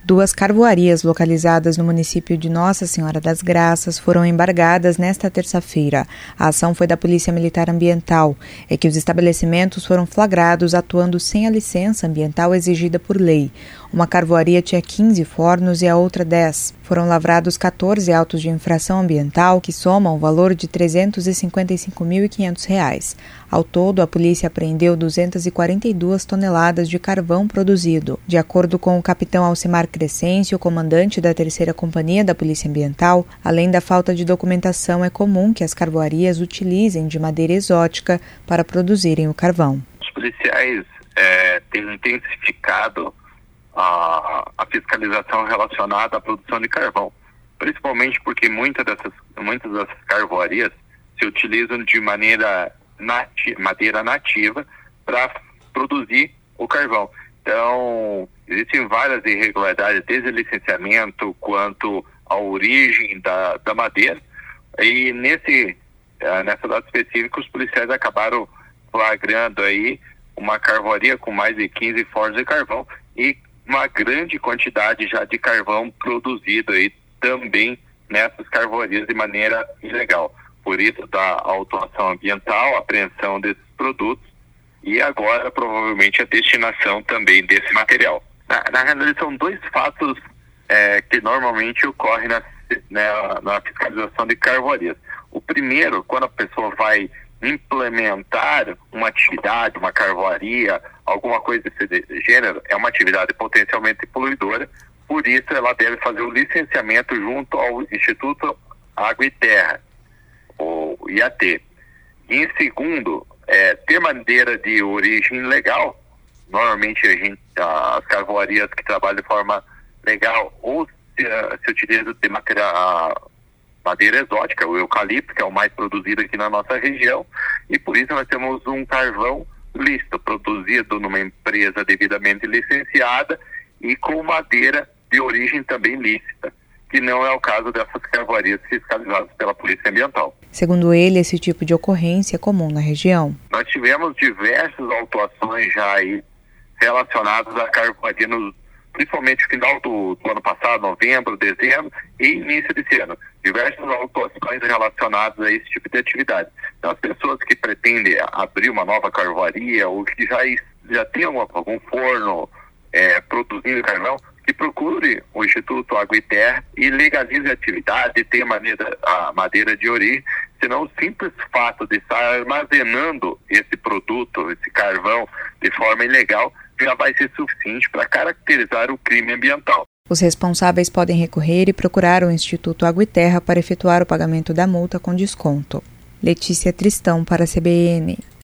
2 carvoarias localizadas no município de Nossa Senhora das Graças foram embargadas nesta terça-feira. A ação foi da Polícia Militar Ambiental. É que os estabelecimentos foram flagrados atuando sem a licença ambiental exigida por lei. Uma carvoaria tinha 15 fornos e a outra 10. Foram lavrados 14 autos de infração ambiental, que somam o valor de R$ 355.500. Ao todo, a polícia apreendeu 242 toneladas de carvão produzido. De acordo com o capitão Alcimar Crescêncio, comandante da 3ª Companhia da Polícia Ambiental, além da falta de documentação, é comum que as carvoarias utilizem de madeira exótica para produzirem o carvão. Os policiais têm intensificado a fiscalização relacionada à produção de carvão, principalmente porque muitas dessas carvoarias se utilizam de madeira nativa para produzir o carvão. Então, existem várias irregularidades, desde licenciamento quanto à origem da madeira, e nessa data específica os policiais acabaram flagrando aí uma carvoaria com mais de 15 fornos de carvão e uma grande quantidade já de carvão produzido aí também nessas carvoarias de maneira ilegal. Por isso, da autuação ambiental, apreensão desses produtos e agora provavelmente a destinação também desse material. Na realidade, são 2 fatos que normalmente ocorrem na fiscalização de carvoarias. O primeiro, quando a pessoa vai implementar uma atividade, uma carvoaria, alguma coisa desse gênero, é uma atividade potencialmente poluidora, por isso ela deve fazer o licenciamento junto ao Instituto Água e Terra, o IAT. E em segundo, ter madeira de origem legal. Normalmente as carvoarias que trabalham de forma legal ou se utilizam de madeira exótica, o eucalipto, que é o mais produzido aqui na nossa região, e por isso nós temos um carvão lícito, produzido numa empresa devidamente licenciada e com madeira de origem também lícita, que não é o caso dessas carvoarias fiscalizadas pela Polícia Ambiental. Segundo ele, esse tipo de ocorrência é comum na região. Nós tivemos diversas autuações já aí relacionadas à carvoaria, principalmente no final do ano passado, novembro, dezembro e início desse ano. Diversas autuações relacionadas a esse tipo de atividade. Então, as pessoas que pretendem abrir uma nova carvoaria ou que já tem algum forno produzindo carvão, que procure o Instituto Água e Terra e legalize a atividade, tenha a madeira de origem, senão o simples fato de estar armazenando esse produto, esse carvão, de forma ilegal, já vai ser suficiente para caracterizar o crime ambiental. Os responsáveis podem recorrer e procurar o Instituto Água e Terra para efetuar o pagamento da multa com desconto. Letícia Tristão para a CBN.